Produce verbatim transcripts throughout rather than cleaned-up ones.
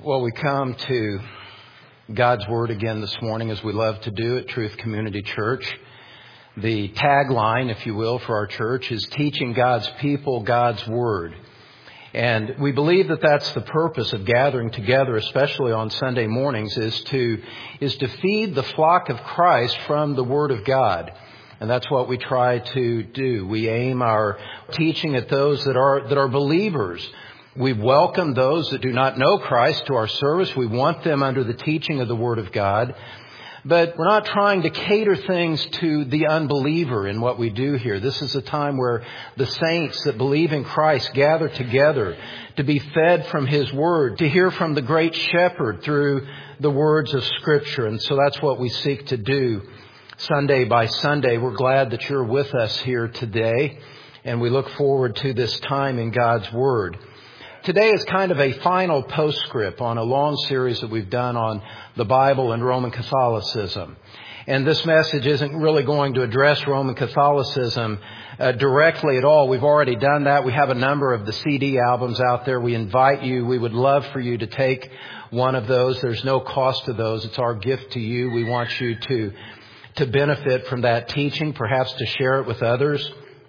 Well, we come to God's Word again this morning, as we love to do at Truth Community Church. The tagline, if you will, for our church is teaching God's people God's Word. And we believe that that's the purpose of gathering together, especially on Sunday mornings, is to, is to feed the flock of Christ from the Word of God. And that's what we try to do. We aim our teaching at those that are, that are believers. We welcome those that do not know Christ to our service. We want them under the teaching of the Word of God. But we're not trying to cater things to the unbeliever in what we do here. This is a time where the saints that believe in Christ gather together to be fed from His Word, to hear from the great shepherd through the words of Scripture. And so that's what we seek to do Sunday by Sunday. We're glad that you're with us here today, and we look forward to this time in God's Word. Today is kind of a final postscript on a long series that we've done on the Bible and Roman Catholicism. And this message isn't really going to address Roman Catholicism uh, directly at all. We've already done that. We have a number of the C D albums out there. We invite you. We would love for you to take one of those. There's no cost to those. It's our gift to you. We want you to, to benefit from that teaching, perhaps to share it with others.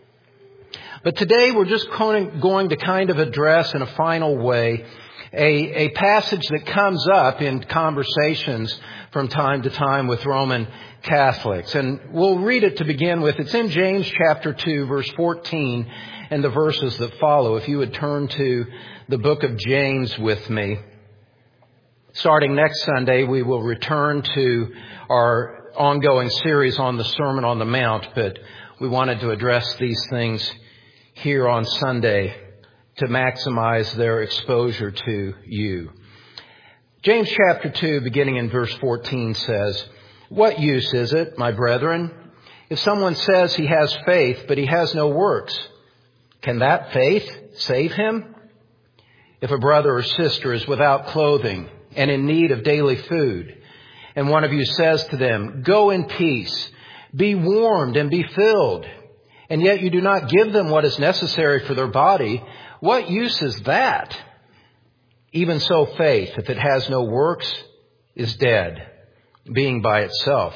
But today we're just going to kind of address in a final way a, a passage that comes up in conversations from time to time with Roman Catholics. And we'll read it to begin with. It's in James chapter two, verse fourteen, and the verses that follow. If you would turn to the book of James with me. Starting next Sunday, we will return to our ongoing series on the Sermon on the Mount, but we wanted to address these things here on Sunday to maximize their exposure to you. James chapter two, beginning in verse fourteen, says, "What use is it, my brethren, if someone says he has faith, but he has no works? Can that faith save him? If a brother or sister is without clothing and in need of daily food, and one of you says to them, 'Go in peace, be warmed and be filled,' and yet you do not give them what is necessary for their body, what use is that? Even so, faith, if it has no works, is dead, being by itself.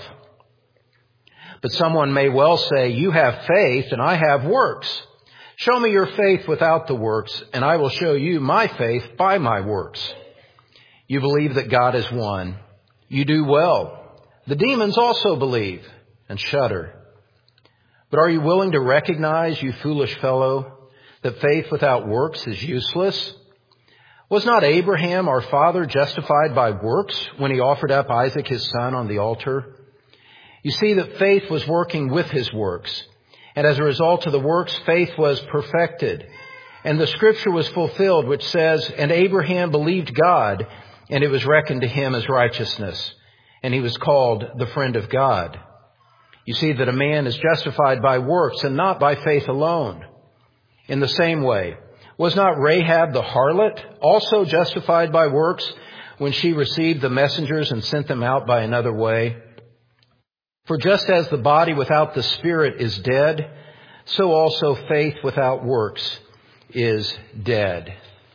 But someone may well say, 'You have faith and I have works. Show me your faith without the works, and I will show you my faith by my works.' You believe that God is one. You do well. The demons also believe and shudder. But are you willing to recognize, you foolish fellow, that faith without works is useless? Was not Abraham, our father, justified by works when he offered up Isaac his son on the altar? You see that faith was working with his works. And as a result of the works, faith was perfected. And the scripture was fulfilled, which says, 'And Abraham believed God, and it was reckoned to him as righteousness. And he was called the friend of God.' You see that a man is justified by works and not by faith alone. In the same way, was not Rahab the harlot also justified by works when she received the messengers and sent them out by another way? For just as the body without the spirit is dead, so also faith without works is dead."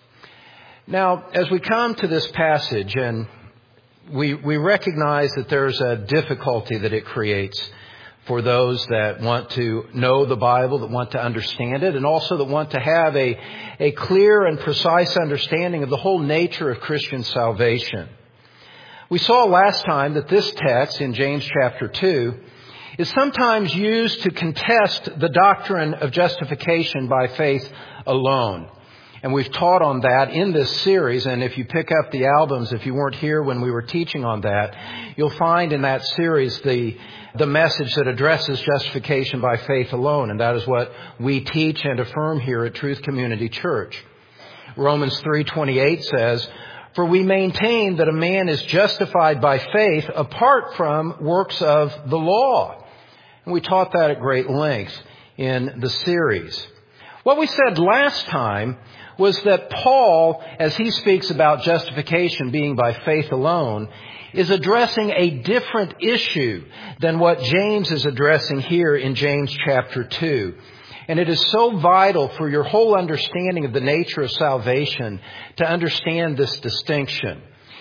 Now, as we come to this passage, and we, we recognize that there's a difficulty that it creates for those that want to know the Bible, that want to understand it, and also that want to have a, a clear and precise understanding of the whole nature of Christian salvation. We saw last time that this text in James chapter two is sometimes used to contest the doctrine of justification by faith alone. And we've taught on that in this series, and if you pick up the albums, if you weren't here when we were teaching on that, you'll find in that series the the message that addresses justification by faith alone, and that is what we teach and affirm here at Truth Community Church. Romans three twenty-eight says, "For we maintain that a man is justified by faith apart from works of the law." And we taught that at great length in the series. What we said last time was that Paul, as he speaks about justification being by faith alone, is addressing a different issue than what James is addressing here in James chapter two. And it is so vital for your whole understanding of the nature of salvation to understand this distinction.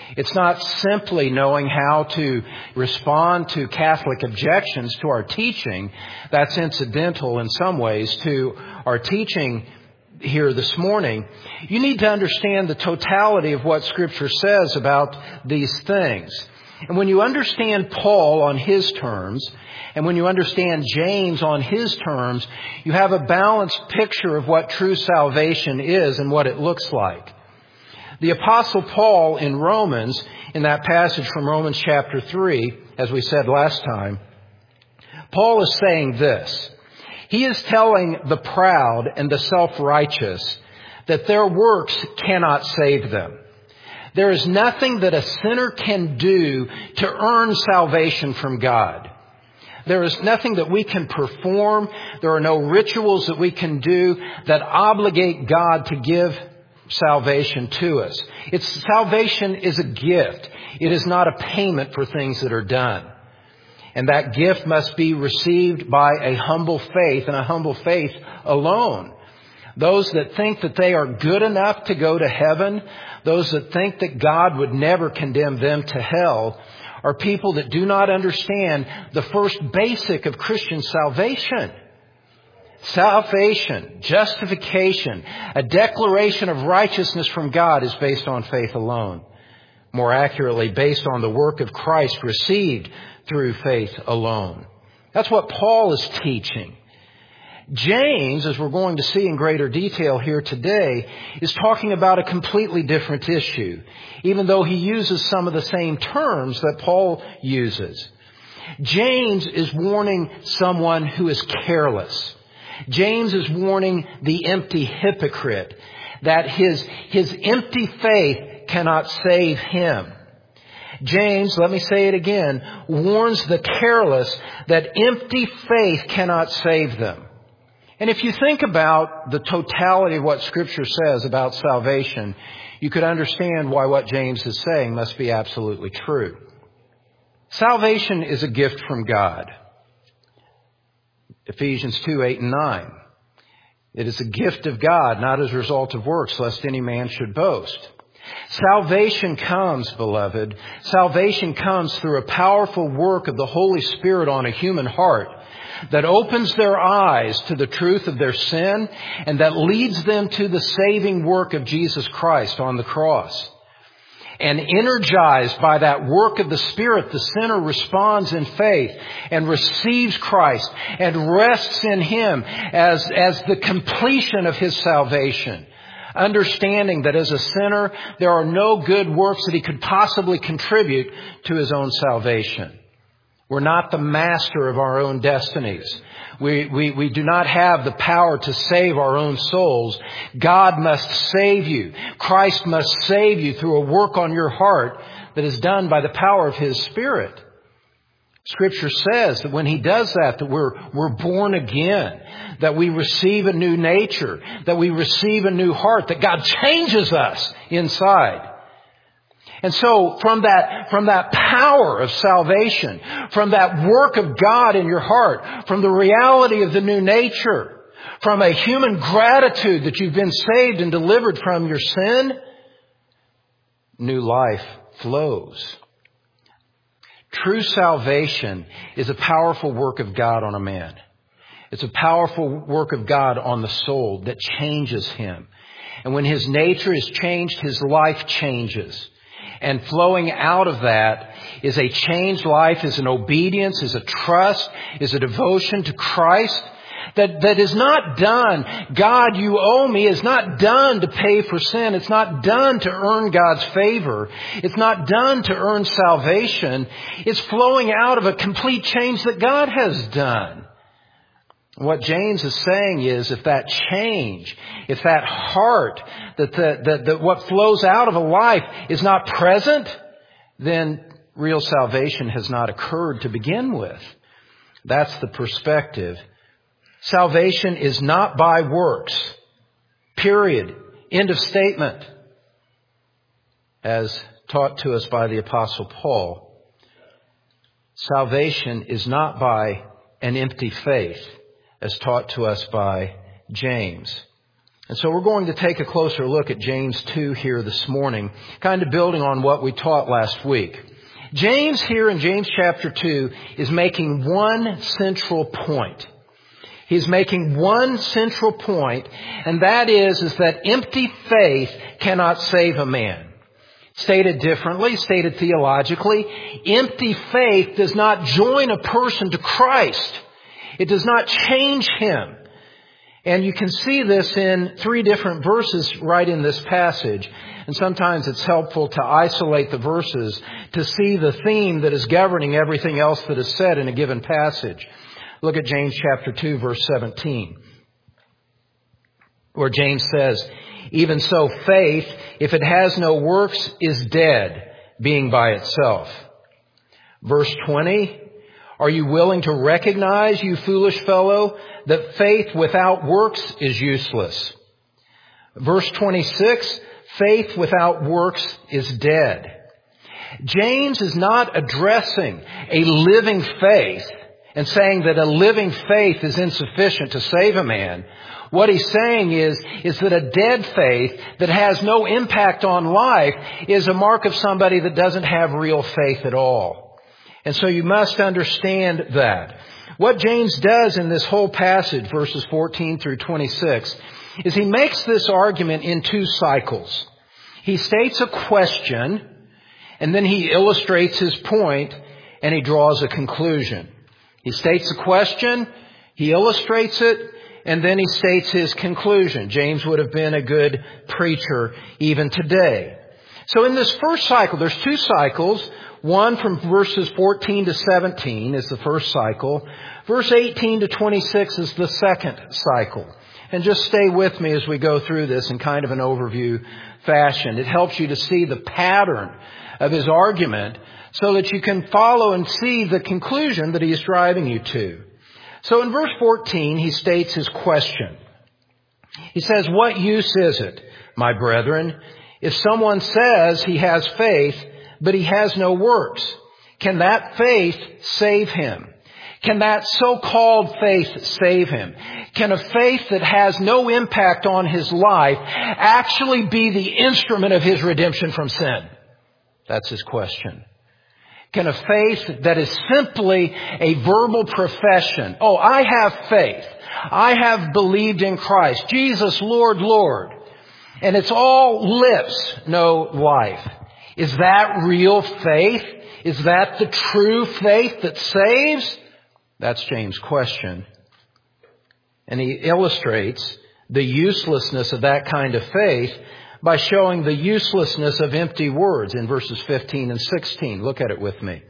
It's not simply knowing how to respond to Catholic objections to our teaching. That's incidental in some ways to our teaching here this morning. You need to understand the totality of what Scripture says about these things. And when you understand Paul on his terms, and when you understand James on his terms, you have a balanced picture of what true salvation is and what it looks like. The Apostle Paul in Romans, in that passage from Romans chapter three, as we said last time, Paul is saying this. He is telling the proud and the self-righteous that their works cannot save them. There is nothing that a sinner can do to earn salvation from God. There is nothing that we can perform. There are no rituals that we can do that obligate God to give salvation to us. It's, salvation is a gift. It is not a payment for things that are done. And that gift must be received by a humble faith, and a humble faith alone. Those that think that they are good enough to go to heaven, those that think that God would never condemn them to hell, are people that do not understand the first basic of Christian salvation. Salvation, justification, a declaration of righteousness from God is based on faith alone. More accurately, based on the work of Christ received through faith alone. That's what Paul is teaching. James, as we're going to see in greater detail here today, is talking about a completely different issue, even though he uses some of the same terms that Paul uses. James is warning someone who is careless. James is warning the empty hypocrite that his, his empty faith cannot save him. James, let me say it again, warns the careless that empty faith cannot save them. And if you think about the totality of what Scripture says about salvation, you could understand why what James is saying must be absolutely true. Salvation is a gift from God. Ephesians two, eight and nine. It is a gift of God, not as a result of works, lest any man should boast. Salvation comes, beloved. Salvation comes through a powerful work of the Holy Spirit on a human heart that opens their eyes to the truth of their sin and that leads them to the saving work of Jesus Christ on the cross. And energized by that work of the Spirit, the sinner responds in faith and receives Christ and rests in Him as, as the completion of his salvation. Understanding that as a sinner, there are no good works that he could possibly contribute to his own salvation. We're not the master of our own destinies. We, we, we do not have the power to save our own souls. God must save you. Christ must save you through a work on your heart that is done by the power of His Spirit. Scripture says that when He does that, that we're, we're born again, that we receive a new nature, that we receive a new heart, that God changes us inside. And so from that, from that power of salvation, from that work of God in your heart, from the reality of the new nature, from a human gratitude that you've been saved and delivered from your sin, new life flows. True salvation is a powerful work of God on a man. It's a powerful work of God on the soul that changes him. And when his nature is changed, his life changes. And flowing out of that is a changed life, is an obedience, is a trust, is a devotion to Christ that, that is not done. God, you owe me, is not done to pay for sin. It's not done to earn God's favor. It's not done to earn salvation. It's flowing out of a complete change that God has done. What James is saying is if that change, if that heart, that, the, that, that what flows out of a life is not present, then real salvation has not occurred to begin with. That's the perspective. Salvation is not by works. Period. End of statement. As taught to us by the Apostle Paul, salvation is not by an empty faith, as taught to us by James. And so we're going to take a closer look at James two here this morning, kind of building on what we taught last week. James here in James chapter two is making one central point. He's making one central point, and that is, is that empty faith cannot save a man. Stated differently, stated theologically, empty faith does not join a person to Christ. It does not change him. And you can see this in three different verses right in this passage. And sometimes it's helpful to isolate the verses to see the theme that is governing everything else that is said in a given passage. Look at James chapter two, verse seventeen, where James says, "Even so, faith, if it has no works, is dead, being by itself." Verse twenty, "Are you willing to recognize, you foolish fellow, that faith without works is useless?" Verse twenty-six, "Faith without works is dead." James is not addressing a living faith and saying that a living faith is insufficient to save a man. What he's saying is, is that a dead faith that has no impact on life is a mark of somebody that doesn't have real faith at all. And so you must understand that. What James does in this whole passage, verses fourteen through twenty-six, is he makes this argument in two cycles. He states a question, and then he illustrates his point, and he draws a conclusion. He states a question, he illustrates it, and then he states his conclusion. James would have been a good preacher even today. So in this first cycle, there's two cycles. One from verses fourteen to seventeen is the first cycle. Verse eighteen to twenty-six is the second cycle. And just stay with me as we go through this in kind of an overview fashion. It helps you to see the pattern of his argument so that you can follow and see the conclusion that he is driving you to. So in verse fourteen, he states his question. He says, "What use is it, my brethren, if someone says he has faith, but he has no works? Can that faith save him? Can that so-called faith save him? Can a faith that has no impact on his life actually be the instrument of his redemption from sin?" That's his question. Can a faith that is simply a verbal profession, "Oh, I have faith. I have believed in Christ. Jesus, Lord, Lord." And it's all lips, no life. Is that real faith? Is that the true faith that saves? That's James' question. And he illustrates the uselessness of that kind of faith by showing the uselessness of empty words in verses fifteen and sixteen. Look at it with me.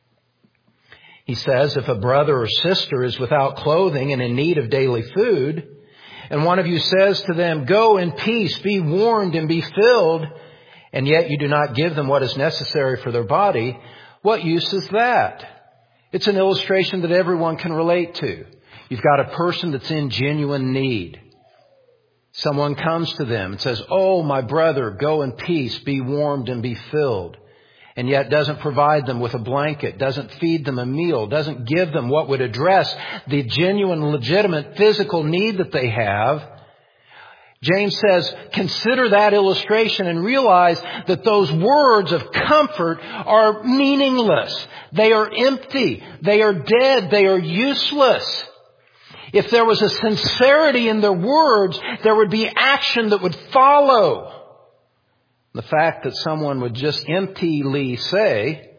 He says, "If a brother or sister is without clothing and in need of daily food, and one of you says to them, 'Go in peace, be warmed and be filled,' and yet you do not give them what is necessary for their body, what use is that?" It's an illustration that everyone can relate to. You've got a person that's in genuine need. Someone comes to them and says, "Oh, my brother, go in peace, be warmed and be filled," and yet doesn't provide them with a blanket, doesn't feed them a meal, doesn't give them what would address the genuine, legitimate physical need that they have. James says, consider that illustration and realize that those words of comfort are meaningless. They are empty. They are dead. They are useless. If there was a sincerity in their words, there would be action that would follow. The fact that someone would just emptily say,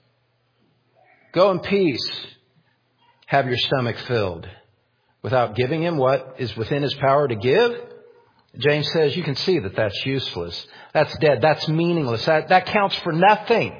"Go in peace, have your stomach filled," without giving him what is within his power to give, James says you can see that that's useless. That's dead. That's meaningless. That, that counts for nothing.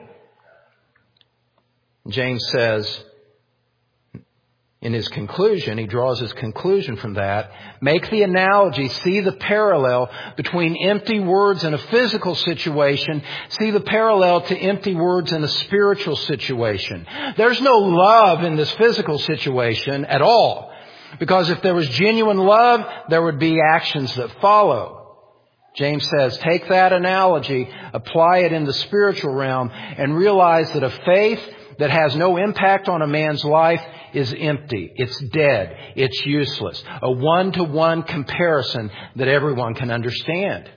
James says, in his conclusion, he draws his conclusion from that. Make the analogy, see the parallel between empty words in a physical situation, see the parallel to empty words in a spiritual situation. There's no love in this physical situation at all. Because if there was genuine love, there would be actions that follow. James says, take that analogy, apply it in the spiritual realm, and realize that a faith that has no impact on a man's life is empty. It's dead. It's useless. A one-to-one comparison that everyone can understand.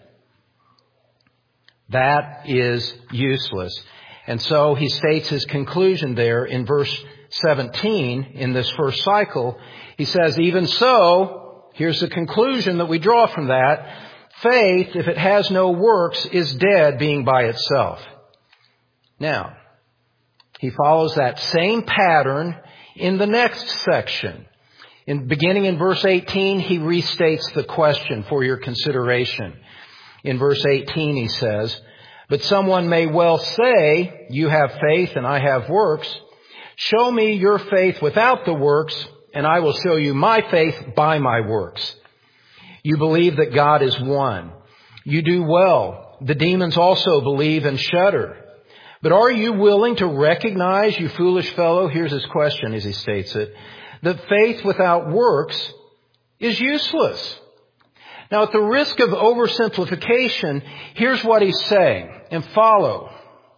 That is useless. And so he states his conclusion there in verse seventeen in this first cycle. He says, even so, here's the conclusion that we draw from that. Faith, if it has no works, is dead, being by itself. Now, he follows that same pattern in the next section. In beginning in verse eighteen, he restates the question for your consideration. In verse eighteen, he says, but someone may well say, you have faith and I have works. Show me your faith without the works, and I will show you my faith by my works. You believe that God is one. You do well. The demons also believe and shudder. But are you willing to recognize, you foolish fellow, here's his question as he states it, that faith without works is useless? Now, at the risk of oversimplification, here's what he's saying. And follow.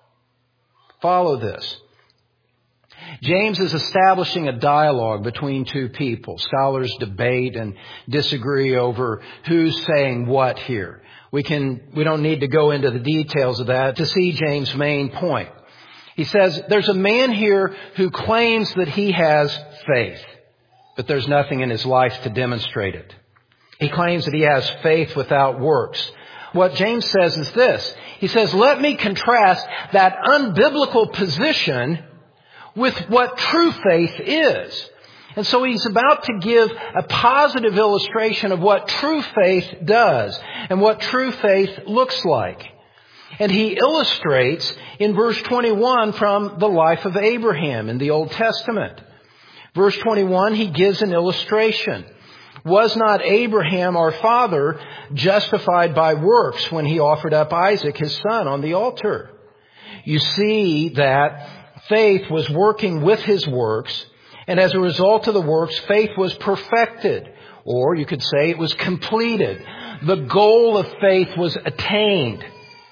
Follow this. James is establishing a dialogue between two people. Scholars debate and disagree over who's saying what here. We can, we don't need to go into the details of that to see James' main point. He says, there's a man here who claims that he has faith, but there's nothing in his life to demonstrate it. He claims that he has faith without works. What James says is this. He says, let me contrast that unbiblical position with what true faith is. And so he's about to give a positive illustration of what true faith does and what true faith looks like. And he illustrates in verse twenty-one from the life of Abraham in the Old Testament. Verse twenty-one, he gives an illustration. Was not Abraham, our father, justified by works when he offered up Isaac, his son, on the altar? You see that faith was working with his works, and as a result of the works, faith was perfected, or you could say it was completed. The goal of faith was attained.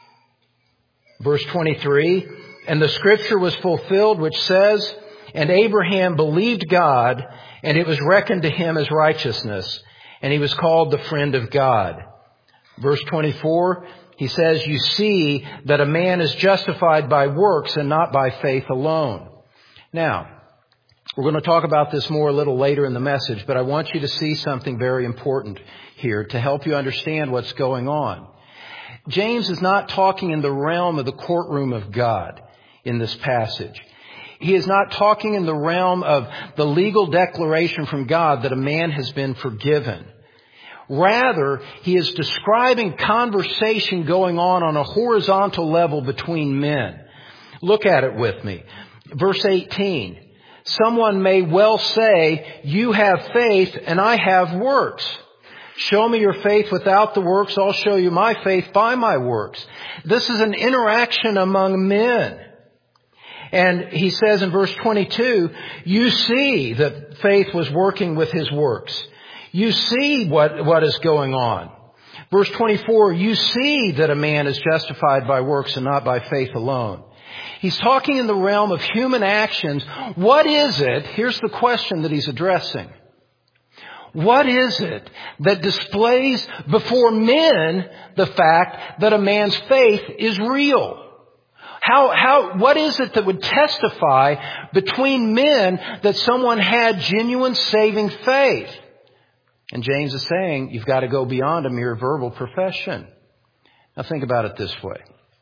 Verse twenty-three, and the scripture was fulfilled, which says, and Abraham believed God, and it was reckoned to him as righteousness, and he was called the friend of God. Verse twenty-four, he says, you see that a man is justified by works and not by faith alone. Now, we're going to talk about this more a little later in the message, but I want you to see something very important here to help you understand what's going on. James is not talking in the realm of the courtroom of God in this passage. He is not talking in the realm of the legal declaration from God that a man has been forgiven. Rather, he is describing conversation going on on a horizontal level between men. Look at it with me. Verse eighteen. Someone may well say, you have faith and I have works. Show me your faith without the works. I'll show you my faith by my works. This is an interaction among men. And he says in verse twenty-two, you see that faith was working with his works. You see what, what is going on. Verse twenty-four, you see that a man is justified by works and not by faith alone. He's talking in the realm of human actions. What is it? Here's the question that he's addressing. What is it that displays before men the fact that a man's faith is real? How, how, what is it that would testify between men that someone had genuine saving faith? And James is saying you've got to go beyond a mere verbal profession. Now think about it this way.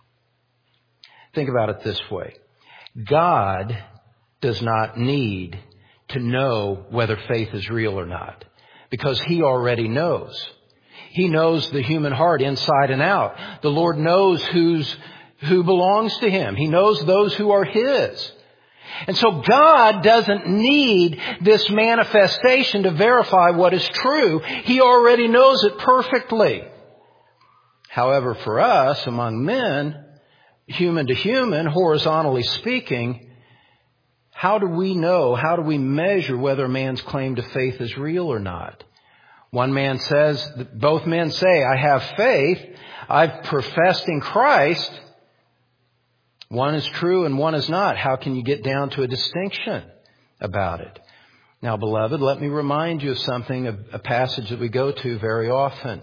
Think about it this way. God does not need to know whether faith is real or not, because He already knows. He knows the human heart inside and out. The Lord knows who's, who belongs to Him. He knows those who are His. And so God doesn't need this manifestation to verify what is true. He already knows it perfectly. However, for us, among men, human to human, horizontally speaking, how do we know, how do we measure whether a man's claim to faith is real or not? One man says, both men say, I have faith, I've professed in Christ, One is true and one is not. How can you get down to a distinction about it? Now, beloved, let me remind you of something, a passage that we go to very often.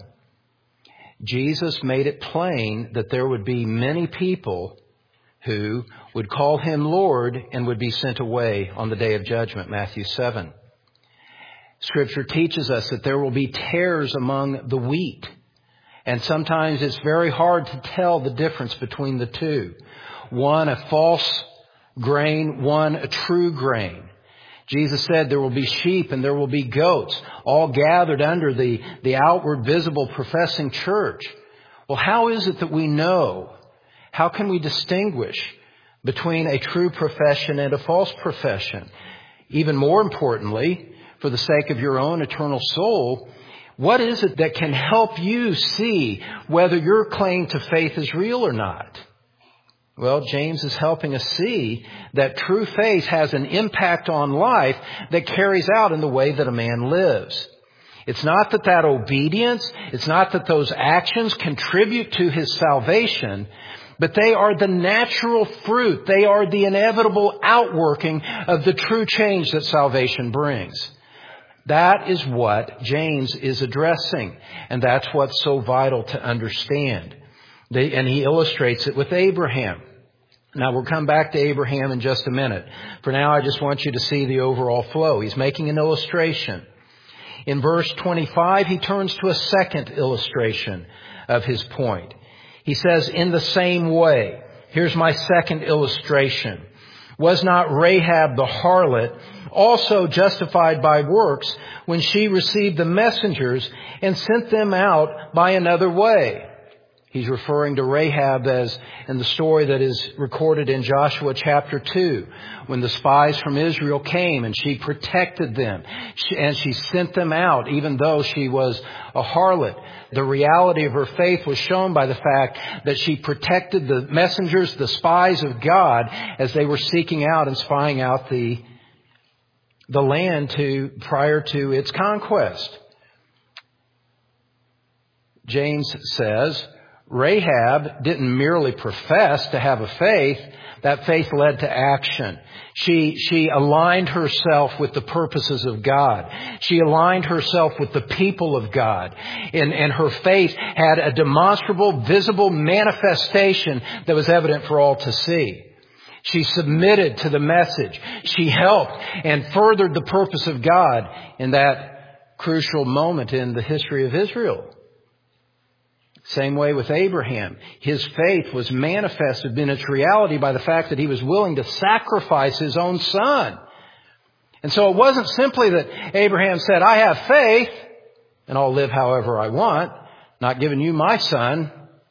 Jesus made it plain that there would be many people who would call him Lord and would be sent away on the day of judgment, Matthew seven. Scripture teaches us that there will be tares among the wheat. And sometimes it's very hard to tell the difference between the two. One a false grain, one a true grain. Jesus said there will be sheep and there will be goats, all gathered under the, the outward visible professing church. Well, how is it that we know? How can we distinguish between a true profession and a false profession? Even more importantly, for the sake of your own eternal soul, what is it that can help you see whether your claim to faith is real or not? Well, James is helping us see that true faith has an impact on life that carries out in the way that a man lives. It's not that that obedience, it's not that those actions contribute to his salvation, but they are the natural fruit. They are the inevitable outworking of the true change that salvation brings. That is what James is addressing, and that's what's so vital to understand. They, and he illustrates it with Abraham. Now, we'll come back to Abraham in just a minute. For now, I just want you to see the overall flow. He's making an illustration. In verse twenty-five, he turns to a second illustration of his point. He says, in the same way, here's my second illustration. Was not Rahab the harlot also justified by works when she received the messengers and sent them out by another way? He's referring to Rahab as in the story that is recorded in Joshua chapter two, when the spies from Israel came and she protected them and she sent them out even though she was a harlot. The reality of her faith was shown by the fact that she protected the messengers, the spies of God, as they were seeking out and spying out the, the land to, prior to its conquest. James says, Rahab didn't merely profess to have a faith. That faith led to action. She, she aligned herself with the purposes of God. She aligned herself with the people of God. And, and her faith had a demonstrable, visible manifestation that was evident for all to see. She submitted to the message. She helped and furthered the purpose of God in that crucial moment in the history of Israel. Same way with Abraham. His faith was manifested in its reality by the fact that he was willing to sacrifice his own son. And so it wasn't simply that Abraham said, I have faith and I'll live however I want, not giving you my son.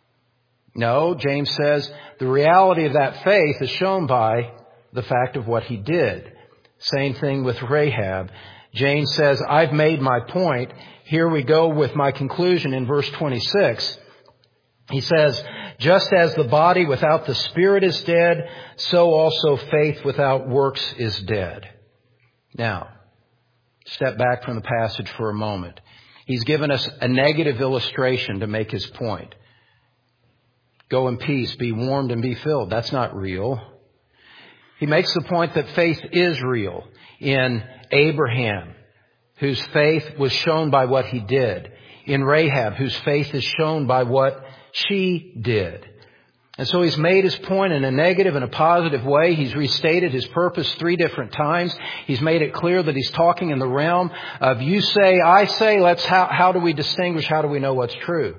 No, James says the reality of that faith is shown by the fact of what he did. Same thing with Rahab. James says, I've made my point. Here we go with my conclusion in verse twenty-six. He says, just as the body without the spirit is dead, so also faith without works is dead. Now, step back from the passage for a moment. He's given us a negative illustration to make his point. Go in peace, be warmed and be filled. That's not real. He makes the point that faith is real in Abraham, whose faith was shown by what he did. In Rahab, whose faith is shown by what she did. And so he's made his point in a negative and a positive way. He's restated his purpose three different times. He's made it clear that he's talking in the realm of you say, I say. Let's how, how do we distinguish? How do we know what's true?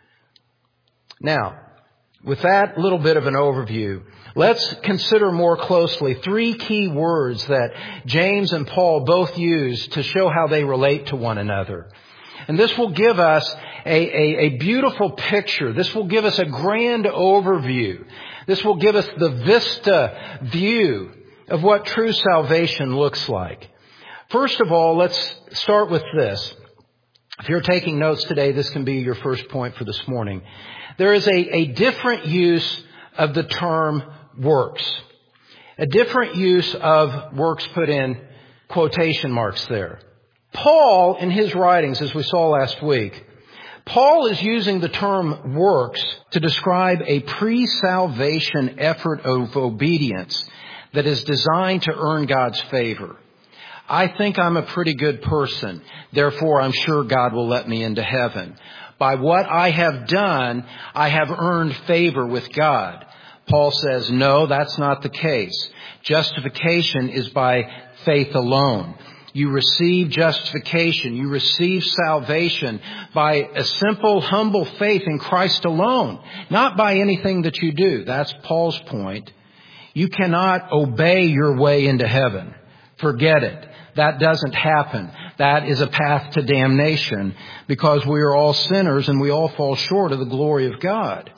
Now, with that little bit of an overview, let's consider more closely three key words that James and Paul both use to show how they relate to one another. And this will give us a, a, a beautiful picture. This will give us a grand overview. This will give us the vista view of what true salvation looks like. First of all, let's start with this. If you're taking notes today, this can be your first point for this morning. There is a, a different use of the term works. A different use of works put in quotation marks there. Paul, in his writings, as we saw last week, Paul is using the term works to describe a pre-salvation effort of obedience that is designed to earn God's favor. I think I'm a pretty good person. Therefore, I'm sure God will let me into heaven. By what I have done, I have earned favor with God. Paul says, no, that's not the case. Justification is by faith alone. You receive justification. You receive salvation by a simple, humble faith in Christ alone, not by anything that you do. That's Paul's point. You cannot obey your way into heaven. Forget it. That doesn't happen. That is a path to damnation because we are all sinners and we all fall short of the glory of God.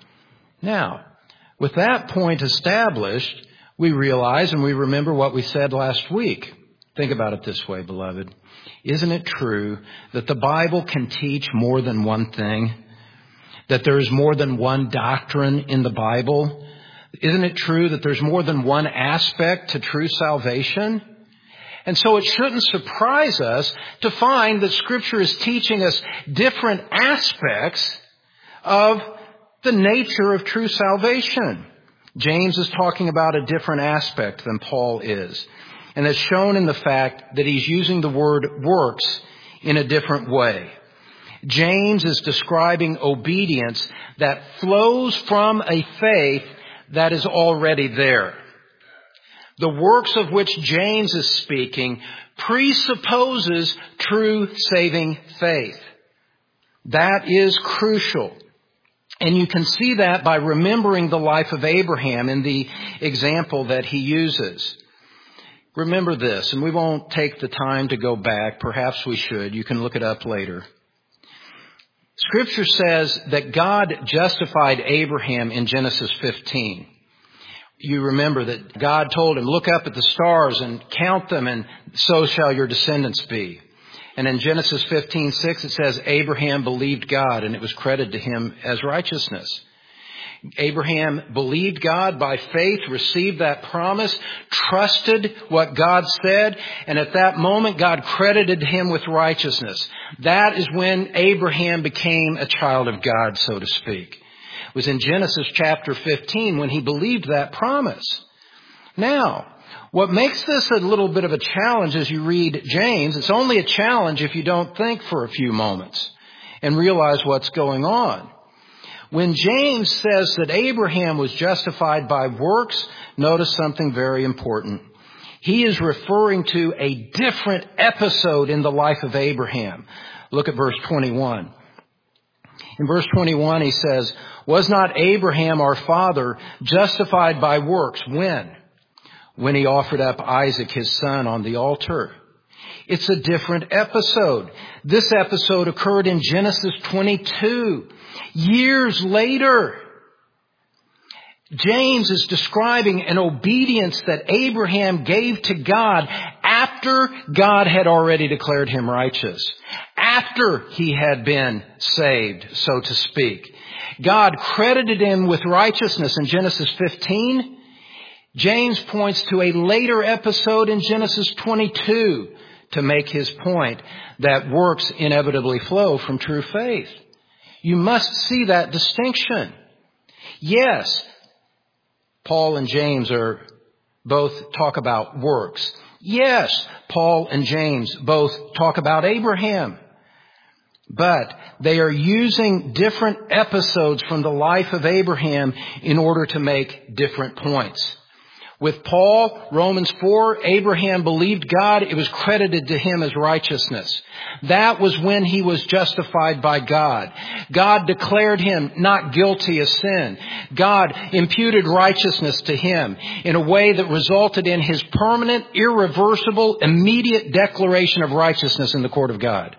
Now, with that point established, we realize and we remember what we said last week. Think about it this way, beloved. Isn't it true that the Bible can teach more than one thing? That there is more than one doctrine in the Bible? Isn't it true that there's more than one aspect to true salvation? And so it shouldn't surprise us to find that Scripture is teaching us different aspects of the nature of true salvation. James is talking about a different aspect than Paul is. And it's shown in the fact that he's using the word works in a different way. James is describing obedience that flows from a faith that is already there. The works of which James is speaking presupposes true saving faith. That is crucial. And you can see that by remembering the life of Abraham in the example that he uses. Remember this, and we won't take the time to go back. Perhaps we should. You can look it up later. Scripture says that God justified Abraham in Genesis fifteen. You remember that God told him, look up at the stars and count them, and so shall your descendants be. And in Genesis fifteen six, it says, Abraham believed God, and it was credited to him as righteousness. Abraham believed God by faith, received that promise, trusted what God said, and at that moment, God credited him with righteousness. That is when Abraham became a child of God, so to speak. It was in Genesis chapter fifteen when he believed that promise. Now, what makes this a little bit of a challenge as you read James, it's only a challenge if you don't think for a few moments and realize what's going on. When James says that Abraham was justified by works, notice something very important. He is referring to a different episode in the life of Abraham. Look at verse twenty-one. In verse twenty-one, he says, was not Abraham our father justified by works? When? When he offered up Isaac, his son, on the altar. It's a different episode. This episode occurred in Genesis twenty-two. Years later, James is describing an obedience that Abraham gave to God after God had already declared him righteous. After he had been saved, so to speak. God credited him with righteousness in Genesis fifteen. James points to a later episode in Genesis twenty-two to make his point that works inevitably flow from true faith. You must see that distinction. Yes, Paul and James are both talk about works. Yes, Paul and James both talk about Abraham. But they are using different episodes from the life of Abraham in order to make different points. With Paul, Romans four, Abraham believed God. It was credited to him as righteousness. That was when he was justified by God. God declared him not guilty of sin. God imputed righteousness to him in a way that resulted in his permanent, irreversible, immediate declaration of righteousness in the court of God.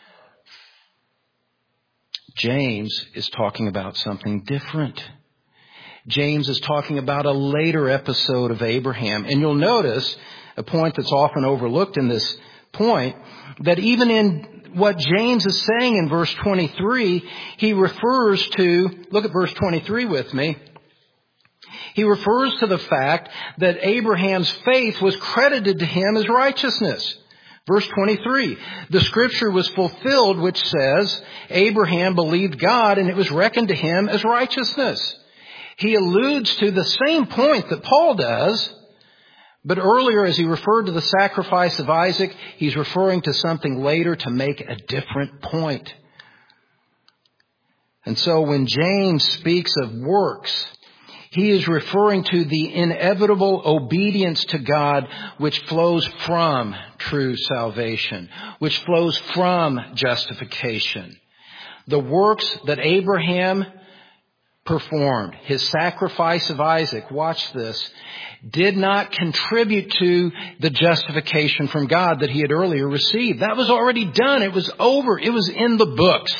James is talking about something different. James is talking about a later episode of Abraham. And you'll notice a point that's often overlooked in this point, that even in what James is saying in verse twenty-three, he refers to, look at verse twenty-three with me. He refers to the fact that Abraham's faith was credited to him as righteousness. Verse twenty-three, the scripture was fulfilled which says, Abraham believed God and it was reckoned to him as righteousness. He alludes to the same point that Paul does, but earlier as he referred to the sacrifice of Isaac, he's referring to something later to make a different point. And so when James speaks of works, he is referring to the inevitable obedience to God which flows from true salvation, which flows from justification. The works that Abraham performed, his sacrifice of Isaac, watch this, did not contribute to the justification from God that he had earlier received. That was already done. It was over. It was in the books.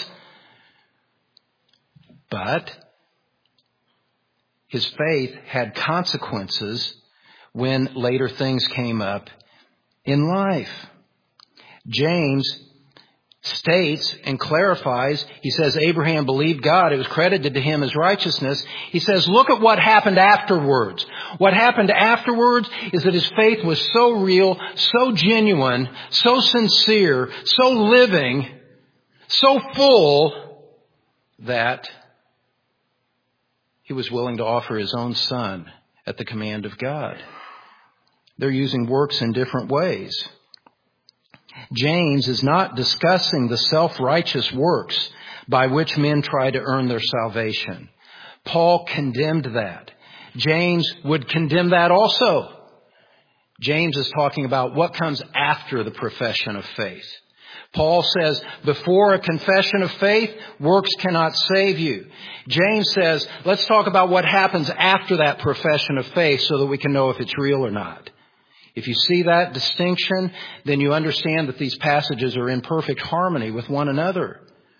But his faith had consequences when later things came up in life. James states and clarifies, he says, Abraham believed God. It was credited to him as righteousness. He says, look at what happened afterwards. What happened afterwards is that his faith was so real, so genuine, so sincere, so living, so full that he was willing to offer his own son at the command of God. They're using works in different ways. James is not discussing the self-righteous works by which men try to earn their salvation. Paul condemned that. James would condemn that also. James is talking about what comes after the profession of faith. Paul says, before a confession of faith, works cannot save you. James says, let's talk about what happens after that profession of faith so that we can know if it's real or not. If you see that distinction, then you understand that these passages are in perfect harmony with one another.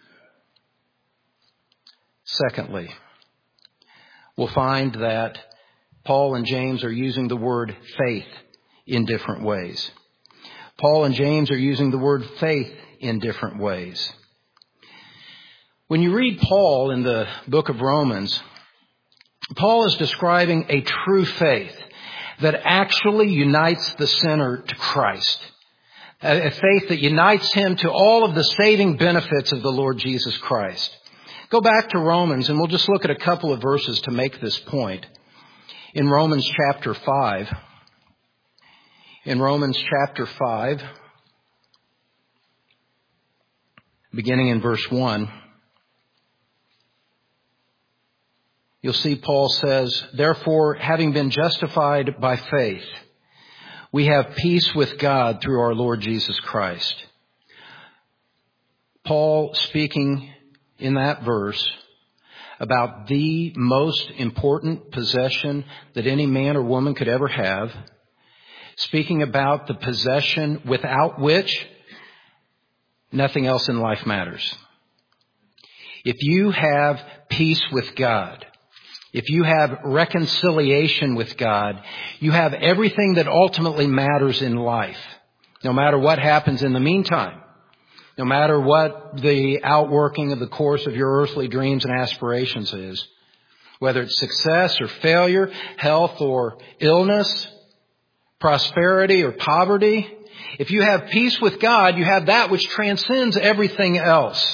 Secondly, we'll find that Paul and James are using the word faith in different ways. Paul and James are using the word faith in different ways. When you read Paul in the book of Romans, Paul is describing a true faith that actually unites the sinner to Christ. A faith that unites him to all of the saving benefits of the Lord Jesus Christ. Go back to Romans and we'll just look at a couple of verses to make this point. In Romans chapter five, in Romans chapter five, beginning in verse one, you'll see Paul says, therefore, having been justified by faith, we have peace with God through our Lord Jesus Christ. Paul speaking in that verse about the most important possession that any man or woman could ever have, speaking about the possession without which nothing else in life matters. If you have peace with God, if you have reconciliation with God, you have everything that ultimately matters in life. No matter what happens in the meantime, no matter what the outworking of the course of your earthly dreams and aspirations is, whether it's success or failure, health or illness, prosperity or poverty, if you have peace with God, you have that which transcends everything else.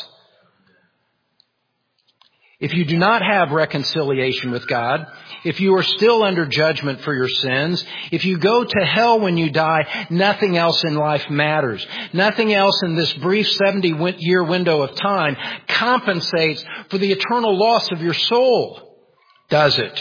If you do not have reconciliation with God, if you are still under judgment for your sins, if you go to hell when you die, nothing else in life matters. Nothing else in this brief seventy-year window of time compensates for the eternal loss of your soul. Does it?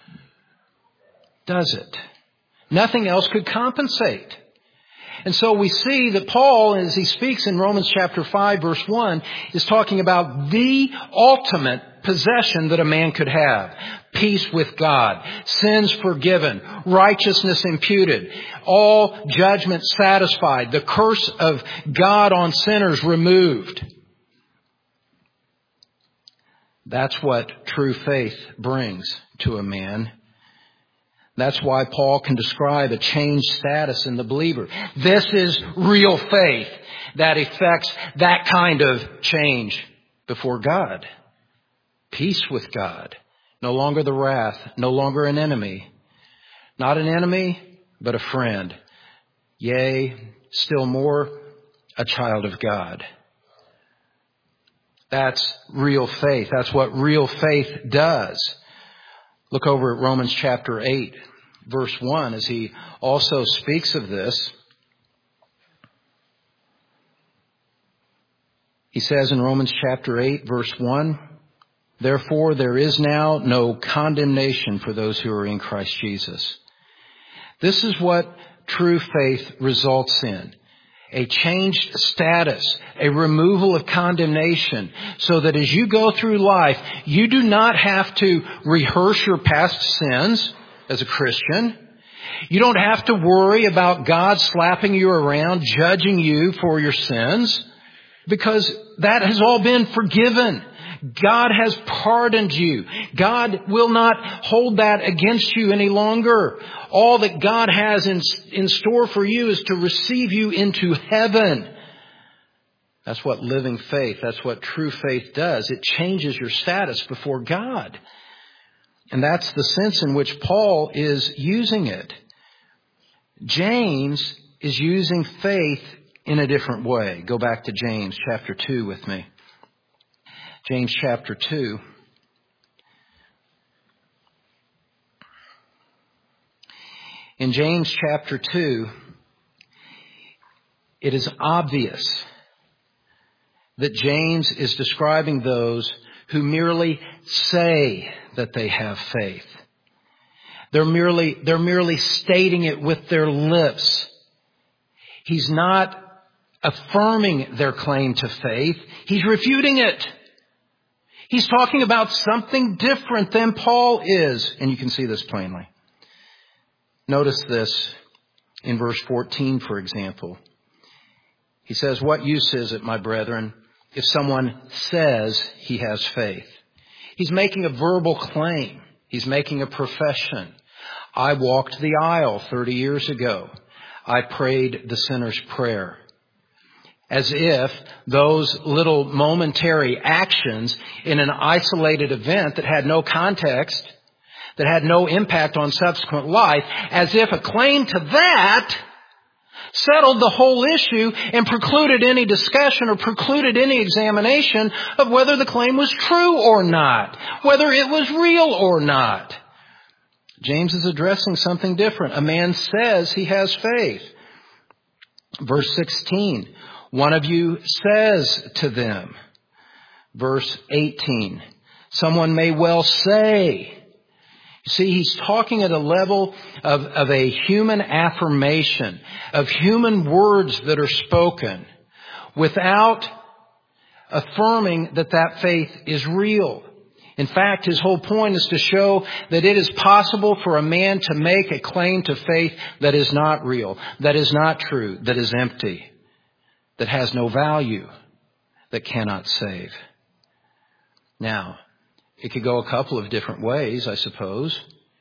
Does it? Nothing else could compensate. And so we see that Paul, as he speaks in Romans chapter five, verse one, is talking about the ultimate possession that a man could have. Peace with God, sins forgiven, righteousness imputed, all judgment satisfied, the curse of God on sinners removed. That's what true faith brings to a man. That's why Paul can describe a changed status in the believer. This is real faith that effects that kind of change before God. Peace with God. No longer the wrath. No longer an enemy. Not an enemy, but a friend. Yea, still more, a child of God. That's real faith. That's what real faith does. Look over at Romans chapter eight, verse one, as he also speaks of this. He says in Romans chapter eight, verse one, therefore there is now no condemnation for those who are in Christ Jesus. This is what true faith results in. A changed status, a removal of condemnation, so that as you go through life, you do not have to rehearse your past sins as a Christian. You don't have to worry about God slapping you around, judging you for your sins, because that has all been forgiven. God has pardoned you. God will not hold that against you any longer. All that God has in, in store for you is to receive you into heaven. That's what living faith, that's what true faith does. It changes your status before God. And that's the sense in which Paul is using it. James is using faith in a different way. Go back to James chapter two with me. James chapter two. In James chapter two, it is obvious that James is describing those who merely say that they have faith. They're merely, they're merely stating it with their lips. He's not affirming their claim to faith. He's refuting it. He's talking about something different than Paul is. And you can see this plainly. Notice this in verse fourteen, for example. He says, what use is it, my brethren, if someone says he has faith? He's making a verbal claim. He's making a profession. I walked the aisle thirty years ago. I prayed the sinner's prayer. As if those little momentary actions in an isolated event that had no context, that had no impact on subsequent life, as if a claim to that settled the whole issue and precluded any discussion or precluded any examination of whether the claim was true or not, whether it was real or not. James is addressing something different. A man says he has faith. Verse sixteen, one of you says to them. Verse eighteen, someone may well say. You see, he's talking at a level of, of a human affirmation, of human words that are spoken, without affirming that that faith is real. In fact, his whole point is to show that it is possible for a man to make a claim to faith that is not real, that is not true, that is empty, that has no value, that cannot save. Now, it could go a couple of different ways, I suppose.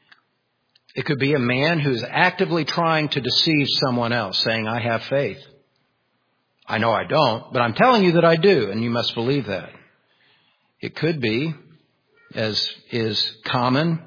It could be a man who's actively trying to deceive someone else, saying, I have faith. I know I don't, but I'm telling you that I do, and you must believe that. It could be, as is common,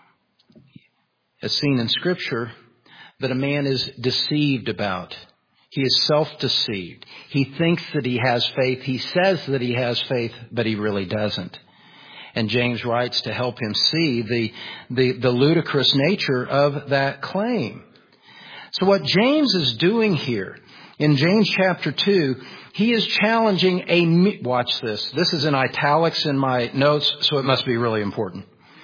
as seen in Scripture, that a man is deceived about. He is self-deceived. He thinks that he has faith. He says that he has faith, but he really doesn't. And James writes to help him see the, the, the ludicrous nature of that claim. So what James is doing here in James chapter two, he is challenging a, watch this, this is in italics in my notes, so it must be really important.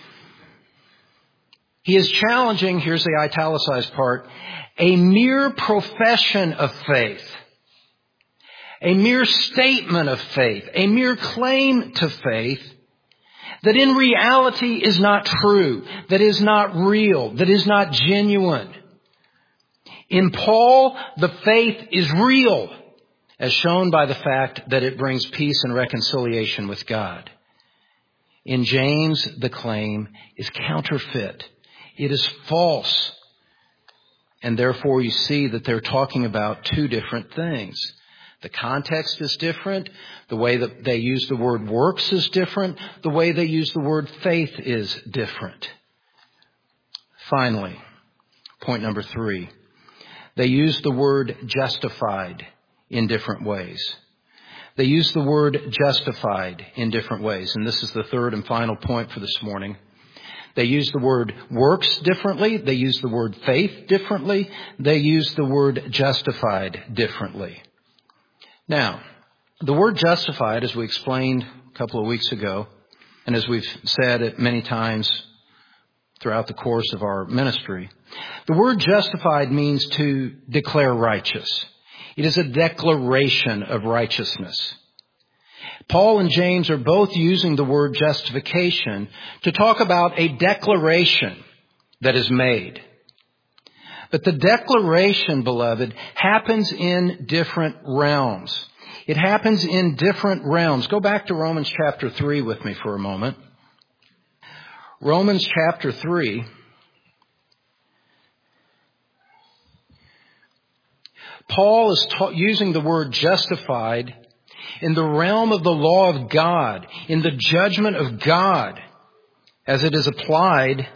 He is challenging, here's the italicized part, a mere profession of faith, a mere statement of faith, a mere claim to faith that in reality is not true, that is not real, that is not genuine. In Paul, the faith is real, as shown by the fact that it brings peace and reconciliation with God. In James, the claim is counterfeit. It is false. And therefore you see that they're talking about two different things. The context is different. The way that they use the word works is different. The way they use the word faith is different. Finally, point number three. They use the word justified in different ways. They use the word justified in different ways. And this is the third and final point for this morning. They use the word works differently. They use the word faith differently. They use the word justified differently. Now, the word justified, as we explained a couple of weeks ago, and as we've said it many times throughout the course of our ministry, the word justified means to declare righteous. It is a declaration of righteousness. Paul and James are both using the word justification to talk about a declaration that is made. But the declaration, beloved, happens in different realms. It happens in different realms. Go back to Romans chapter three with me for a moment. Romans chapter three. Paul is ta- using the word justified in the realm of the law of God, in the judgment of God, as it is applied,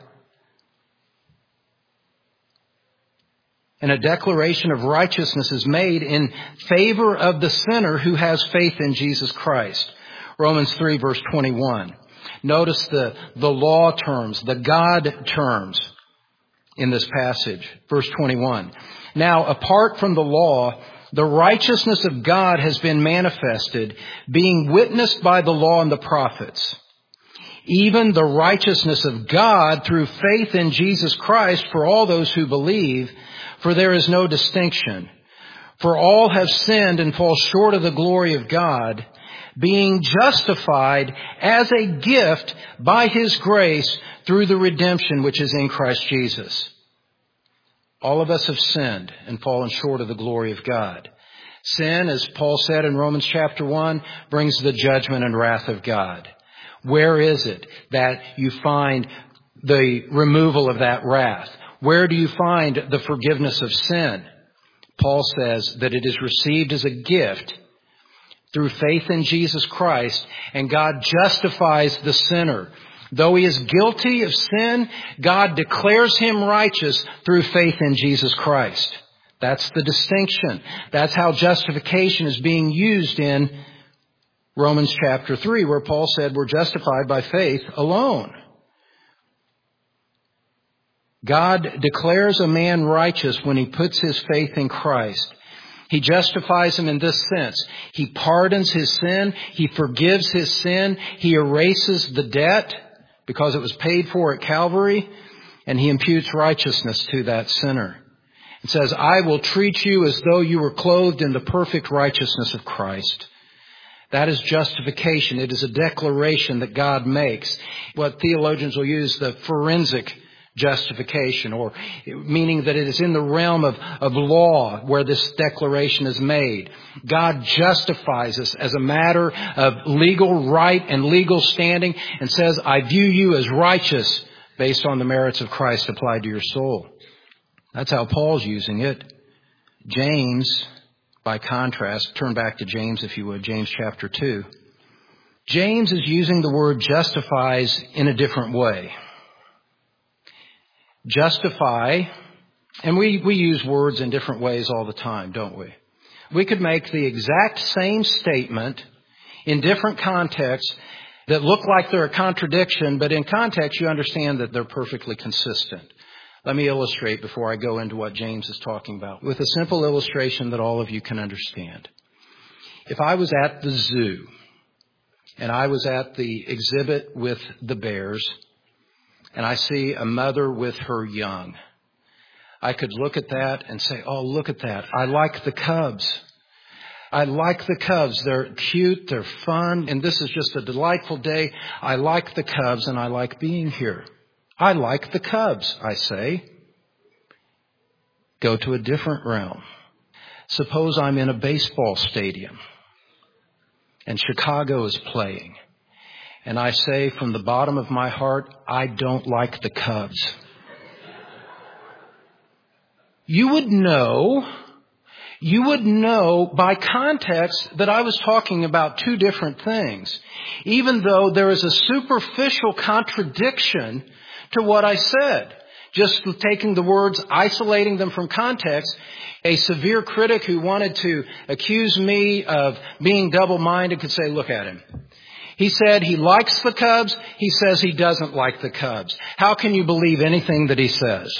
and a declaration of righteousness is made in favor of the sinner who has faith in Jesus Christ. Romans three, verse twenty-one. Notice the, the law terms, the God terms in this passage. Verse twenty-one. Now, apart from the law, the righteousness of God has been manifested, being witnessed by the law and the prophets. Even the righteousness of God through faith in Jesus Christ for all those who believe, for there is no distinction. For all have sinned and fall short of the glory of God, being justified as a gift by His grace through the redemption which is in Christ Jesus. All of us have sinned and fallen short of the glory of God. Sin, as Paul said in Romans chapter one, brings the judgment and wrath of God. Where is it that you find the removal of that wrath? Where do you find the forgiveness of sin? Paul says that it is received as a gift through faith in Jesus Christ, and God justifies the sinner. Though he is guilty of sin, God declares him righteous through faith in Jesus Christ. That's the distinction. That's how justification is being used in Romans chapter three, where Paul said we're justified by faith alone. God declares a man righteous when he puts his faith in Christ. He justifies him in this sense. He pardons his sin. He forgives his sin. He erases the debt because it was paid for at Calvary, and he imputes righteousness to that sinner. It says, I will treat you as though you were clothed in the perfect righteousness of Christ. That is justification. It is a declaration that God makes. What theologians will use, the forensic justification, or meaning that it is in the realm of, of law where this declaration is made. God justifies us as a matter of legal right and legal standing and says, I view you as righteous based on the merits of Christ applied to your soul. That's how Paul's using it. James, by contrast, turn back to James if you would, James chapter two. James is using the word justifies in a different way. Justify, and we, we use words in different ways all the time, don't we? We could make the exact same statement in different contexts that look like they're a contradiction, but in context you understand that they're perfectly consistent. Let me illustrate before I go into what James is talking about with a simple illustration that all of you can understand. If I was at the zoo and I was at the exhibit with the bears, and I see a mother with her young, I could look at that and say, oh, look at that. I like the cubs. I like the cubs. They're cute. They're fun. And this is just a delightful day. I like the cubs and I like being here. I like the cubs, I say. Go to a different realm. Suppose I'm in a baseball stadium and Chicago is playing. And I say from the bottom of my heart, I don't like the Cubs. You would know, you would know by context that I was talking about two different things, even though there is a superficial contradiction to what I said. just taking the words, isolating them from context. A severe critic who wanted to accuse me of being double-minded could say, look at him. He said he likes the Cubs. He says he doesn't like the Cubs. How can you believe anything that he says?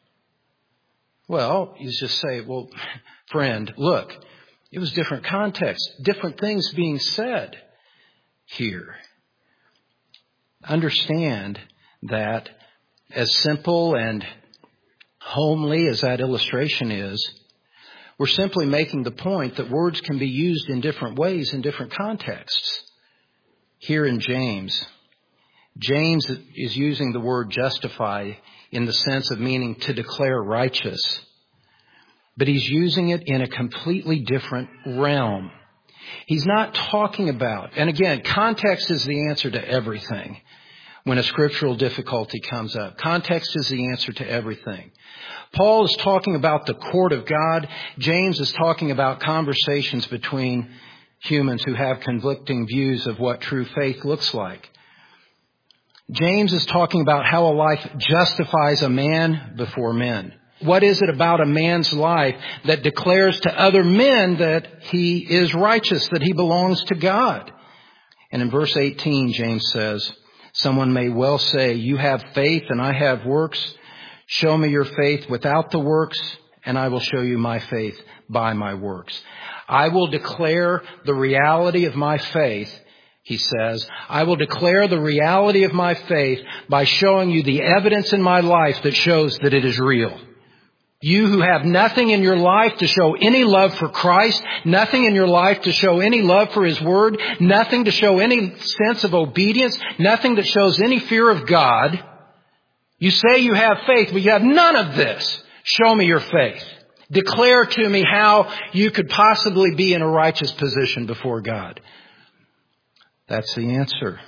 Well, you just say, well, friend, look, it was different context, different things being said here. Understand that as simple and homely as that illustration is, we're simply making the point that words can be used in different ways in different contexts. Here in James, James is using the word justify in the sense of meaning to declare righteous. But he's using it in a completely different realm. He's not talking about, and again, context is the answer to everything when a scriptural difficulty comes up. Context is the answer to everything. Paul is talking about the court of God. James is talking about conversations between humans who have conflicting views of what true faith looks like. James is talking about how a life justifies a man before men. What is it about a man's life that declares to other men that he is righteous, that he belongs to God? And in verse eighteen, James says, someone may well say, you have faith and I have works. Show me your faith without the works, and I will show you my faith by my works. I will declare the reality of my faith, he says. I will declare the reality of my faith by showing you the evidence in my life that shows that it is real. You who have nothing in your life to show any love for Christ, nothing in your life to show any love for His Word, nothing to show any sense of obedience, nothing that shows any fear of God. You say you have faith, but you have none of this. Show me your faith. Declare to me how you could possibly be in a righteous position before God. That's the answer.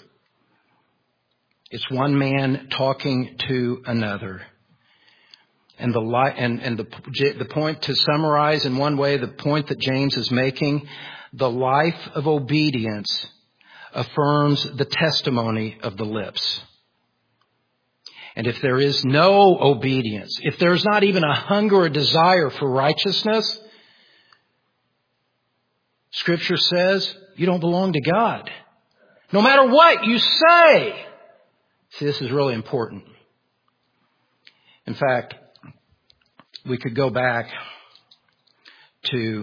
It's one man talking to another. And the li- and, and the, the point, to summarize in one way, the point that James is making, the life of obedience affirms the testimony of the lips. And if there is no obedience, if there's not even a hunger or desire for righteousness, Scripture says you don't belong to God. No matter what you say. See, this is really important. In fact, we could go back to,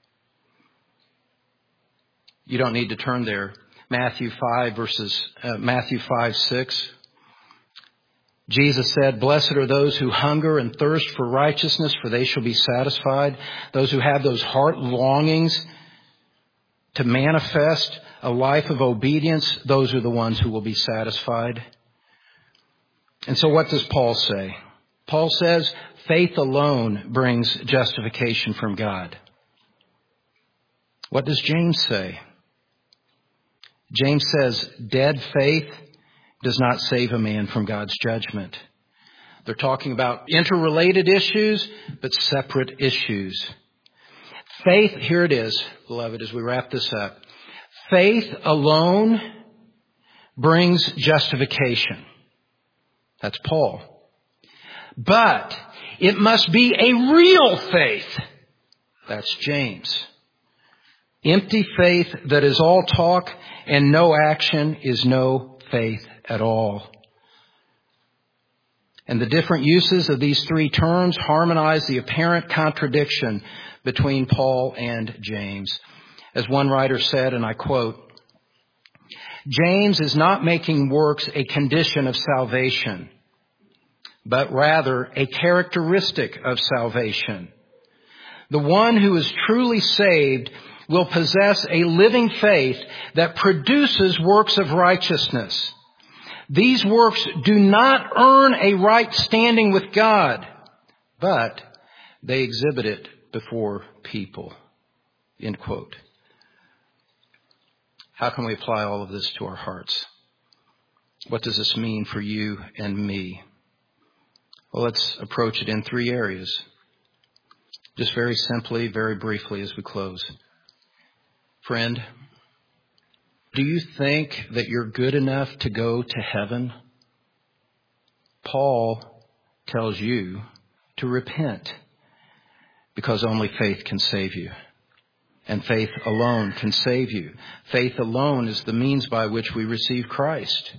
you don't need to turn there, Matthew five verses, uh, Matthew five, six. Jesus said, blessed are those who hunger and thirst for righteousness, for they shall be satisfied. Those who have those heart longings to manifest a life of obedience, those are the ones who will be satisfied. And so what does Paul say? Paul says, faith alone brings justification from God. What does James say? James says, dead faith does not save a man from God's judgment. They're talking about interrelated issues, but separate issues. Faith, here it is, beloved, as we wrap this up. Faith alone brings justification. That's Paul. But it must be a real faith. That's James. Empty faith that is all talk and no action is no faith at all. And the different uses of these three terms harmonize the apparent contradiction between Paul and James. As one writer said, and I quote, James is not making works a condition of salvation, but rather a characteristic of salvation. The one who is truly saved will possess a living faith that produces works of righteousness. These works do not earn a right standing with God, but they exhibit it before people. End quote. How can we apply all of this to our hearts? What does this mean for you and me? Well, let's approach it in three areas. Just very simply, very briefly as we close. Friend, do you think that you're good enough to go to heaven? Paul tells you to repent, because only faith can save you. And faith alone can save you. Faith alone is the means by which we receive Christ.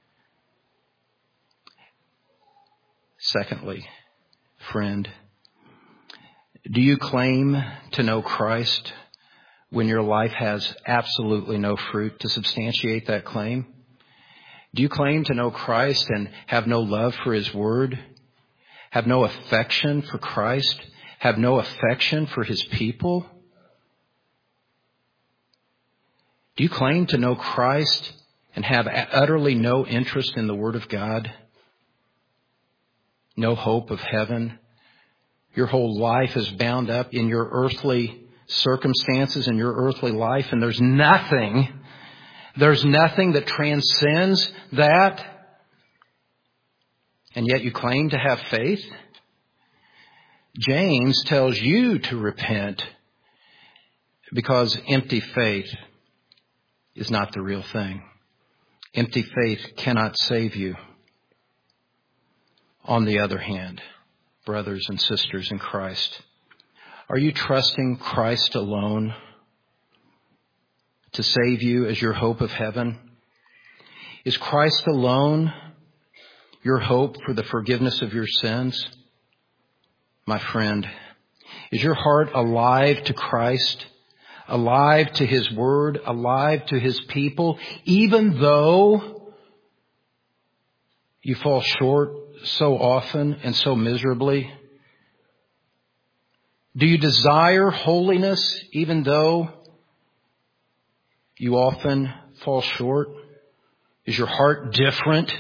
Secondly, friend, do you claim to know Christ when your life has absolutely no fruit to substantiate that claim? Do you claim to know Christ and have no love for His Word? Have no affection for Christ? Have no affection for His people? Do you claim to know Christ and have utterly no interest in the Word of God? No hope of heaven? Your whole life is bound up in your earthly circumstances and your earthly life, and there's nothing, there's nothing that transcends that, and yet you claim to have faith? James tells you to repent because empty faith is not the real thing. Empty faith cannot save you. On the other hand, brothers and sisters in Christ, are you trusting Christ alone to save you as your hope of heaven? Is Christ alone your hope for the forgiveness of your sins? My friend, is your heart alive to Christ? Alive to His Word, alive to His people, even though you fall short so often and so miserably? Do you desire holiness even though you often fall short? Is your heart different?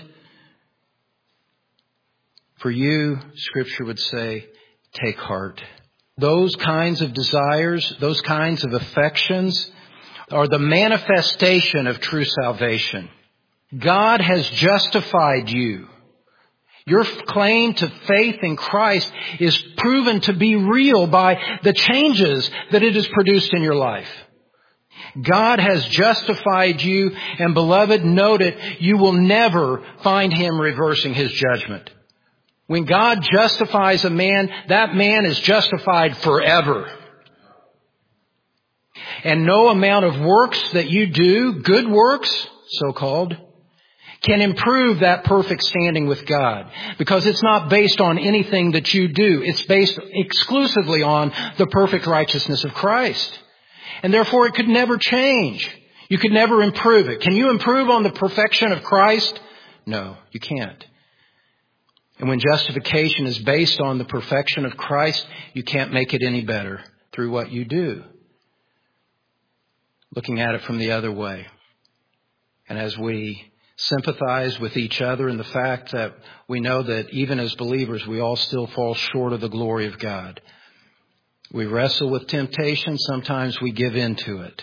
For you, Scripture would say, take heart. Those kinds of desires, those kinds of affections are the manifestation of true salvation. God has justified you. Your claim to faith in Christ is proven to be real by the changes that it has produced in your life. God has justified you, and beloved, note it, you will never find Him reversing His judgment. When God justifies a man, that man is justified forever. And no amount of works that you do, good works, so-called, can improve that perfect standing with God. Because it's not based on anything that you do. It's based exclusively on the perfect righteousness of Christ. And therefore it could never change. You could never improve it. Can you improve on the perfection of Christ? No, you can't. And when justification is based on the perfection of Christ, you can't make it any better through what you do. Looking at it from the other way. And as we sympathize with each other in the fact that we know that even as believers, we all still fall short of the glory of God. We wrestle with temptation. Sometimes we give in to it.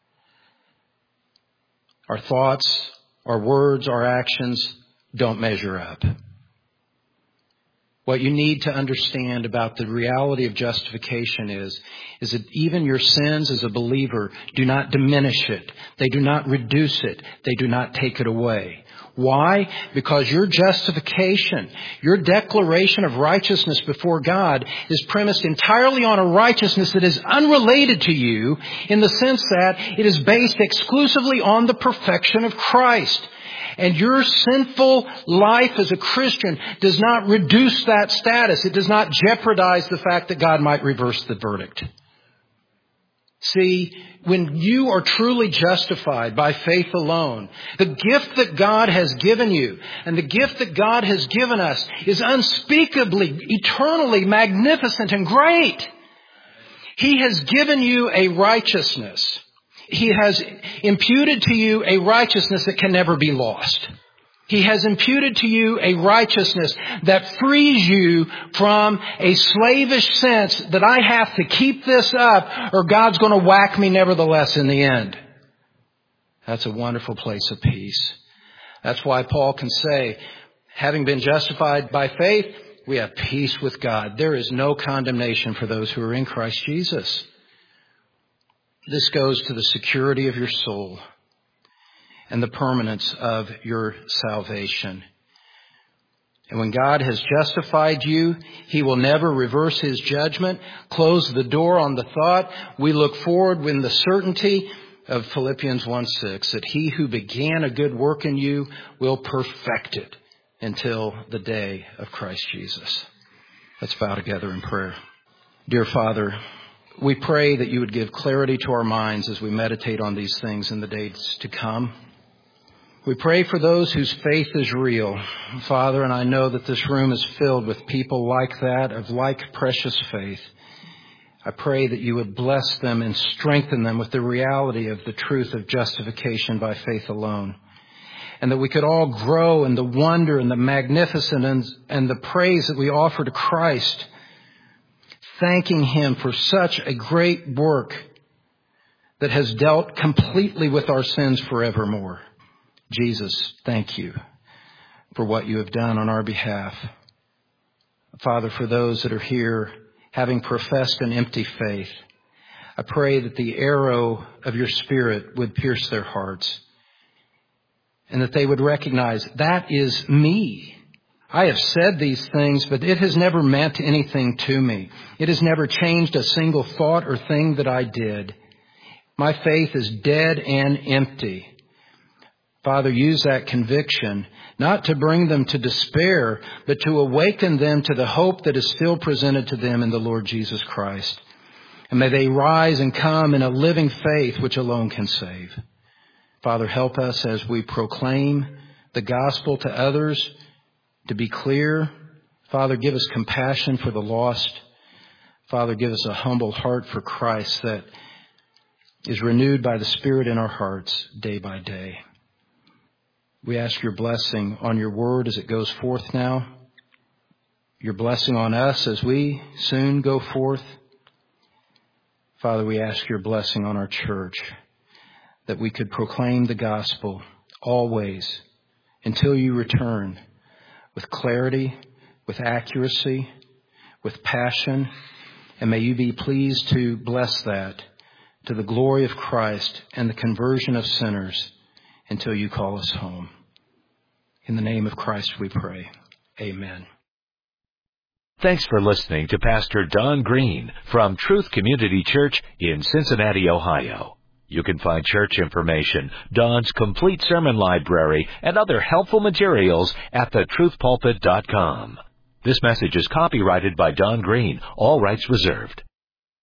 Our thoughts, our words, our actions don't measure up. What you need to understand about the reality of justification is, is that even your sins as a believer do not diminish it. They do not reduce it. They do not take it away. Why? Because your justification, your declaration of righteousness before God is premised entirely on a righteousness that is unrelated to you in the sense that it is based exclusively on the perfection of Christ. And your sinful life as a Christian does not reduce that status. It does not jeopardize the fact that God might reverse the verdict. See, when you are truly justified by faith alone, the gift that God has given you and the gift that God has given us is unspeakably, eternally magnificent and great. He has given you a righteousness. He has imputed to you a righteousness that can never be lost. He has imputed to you a righteousness that frees you from a slavish sense that I have to keep this up or God's going to whack me nevertheless in the end. That's a wonderful place of peace. That's why Paul can say, having been justified by faith, we have peace with God. There is no condemnation for those who are in Christ Jesus. This goes to the security of your soul and the permanence of your salvation. And when God has justified you, He will never reverse His judgment, close the door on the thought. We look forward with the certainty of Philippians one six, that He who began a good work in you will perfect it until the day of Christ Jesus. Let's bow together in prayer. Dear Father, we pray that you would give clarity to our minds as we meditate on these things in the days to come. We pray for those whose faith is real, Father, and I know that this room is filled with people like that, of like precious faith. I pray that you would bless them and strengthen them with the reality of the truth of justification by faith alone. And that we could all grow in the wonder and the magnificence and, and the praise that we offer to Christ, thanking Him for such a great work that has dealt completely with our sins forevermore. Jesus, thank you for what you have done on our behalf. Father, for those that are here having professed an empty faith, I pray that the arrow of your Spirit would pierce their hearts and that they would recognize, that is me. I have said these things, but it has never meant anything to me. It has never changed a single thought or thing that I did. My faith is dead and empty. Father, use that conviction not to bring them to despair, but to awaken them to the hope that is still presented to them in the Lord Jesus Christ. And may they rise and come in a living faith which alone can save. Father, help us as we proclaim the gospel to others to be clear. Father, give us compassion for the lost. Father, give us a humble heart for Christ that is renewed by the Spirit in our hearts day by day. We ask your blessing on your word as it goes forth now. Your blessing on us as we soon go forth. Father, we ask your blessing on our church, that we could proclaim the gospel always until you return, with clarity, with accuracy, with passion. And may you be pleased to bless that to the glory of Christ and the conversion of sinners until you call us home. In the name of Christ we pray. Amen. Thanks for listening to Pastor Don Green from Truth Community Church in Cincinnati, Ohio. You can find church information, Don's complete sermon library, and other helpful materials at the truth pulpit dot com. This message is copyrighted by Don Green, all rights reserved.